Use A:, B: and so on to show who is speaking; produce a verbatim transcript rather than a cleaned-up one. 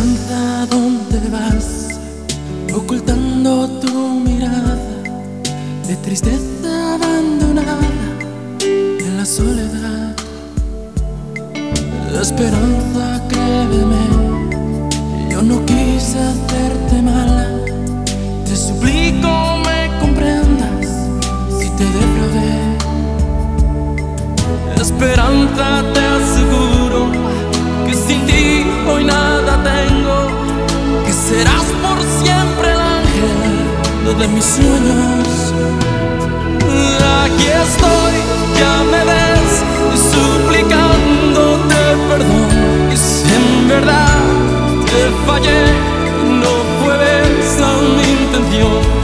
A: Esperanza, ¿dónde vas? Ocultando tu mirada de tristeza abandonada en la soledad. Esperanza, créeme, yo no quise hacerte mala. Te suplico me comprendas si te defraudé. Esperanza, te aseguro que sin ti hoy nada tengo, que serás por siempre el ángel de mis sueños. Aquí estoy, ya me ves, suplicándote perdón. Y si en verdad